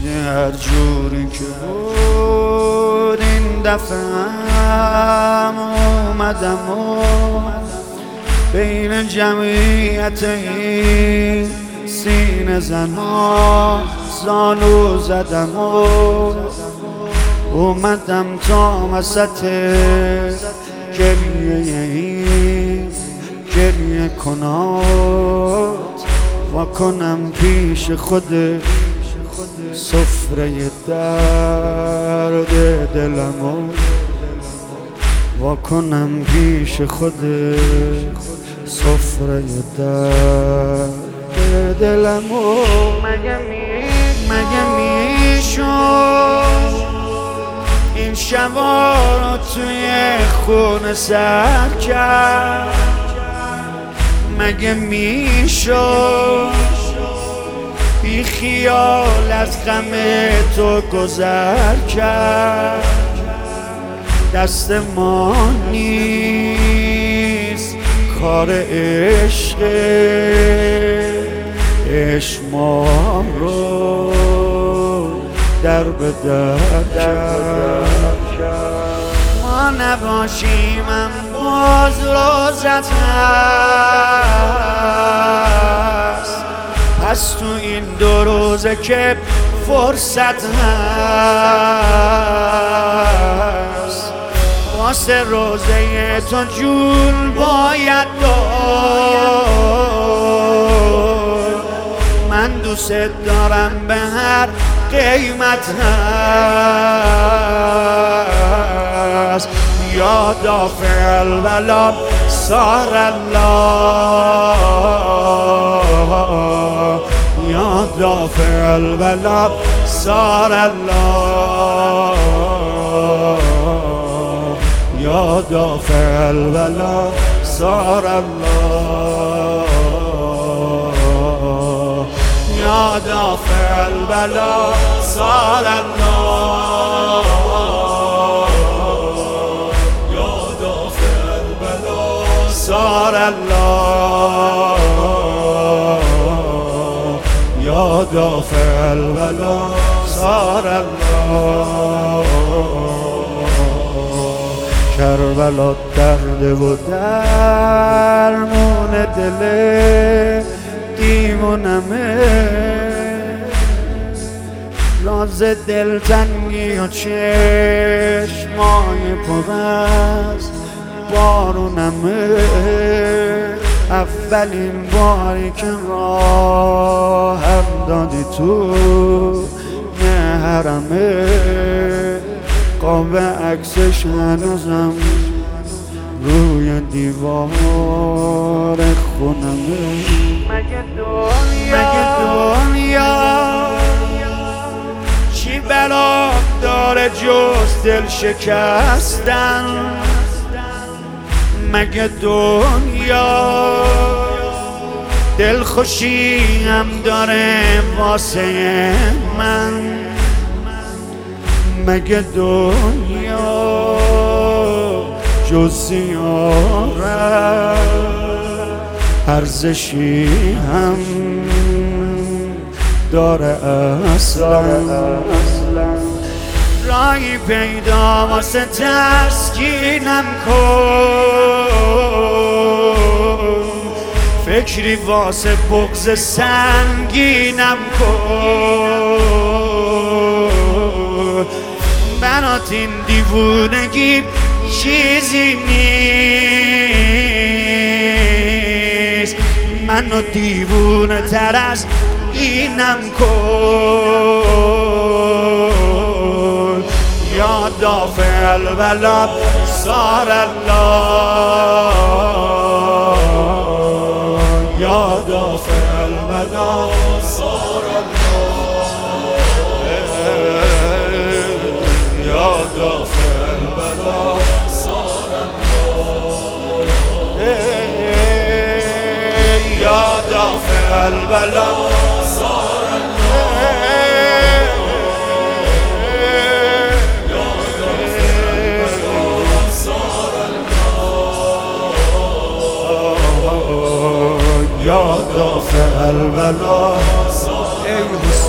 هر جوری که بود این دفعه هم اومدم و بین جمعیت این سینه زنا زانو زدم و اومدم تا وسط گریه کنات و کنم پیش خود سفره درد دلمو و کنم پیش خود سفره درد دلمو. مگه میشد این شبا رو توی خونه سر کرد؟ مگه میشد بی خیال از غم تو گذر کرد؟ دست ما نیست کار عشق ما رو در به در کرد. ما نباشیم هم باز روزت هست، پس تو این 2 روزه که فرصت هست واسه روزه تو جون باید داد. من دوست دارم به هر قیمت هست. یا دافع البلا صار الله، یا دافع البلا صار الله، یا دافع البلا صار الله، یا دافع البلا صار الله، یا دافع البلا صار الله، یا دافع البلا صار الله. کربلا درد و درمون دل دیوونمه، راز دلتنگی و چشمای پر از بارونمه. اولین باری که راهم دادی تو محرمه، قاب عکسش هنوزم روی دیوار خونمه. مگه دنیا چی بلا داره جز دل شکستن؟ مگه دنیا دلخوشی هم داره واسه من؟ مگه دنیا جز زیارت ارزشی هم داره اصلا؟ راهی پیدا واسه تسکینم کن، فکری واسه بغض سنگینم کن. برات این دیوونگی چیزی نیست، منو دیوونه تر از اینم کن. یا دافع البلا صار الله، یا دافع البلا صار الله، یا دافع البلا صار الله، یا دافع البلا صار الله، یا دافع البلا. ای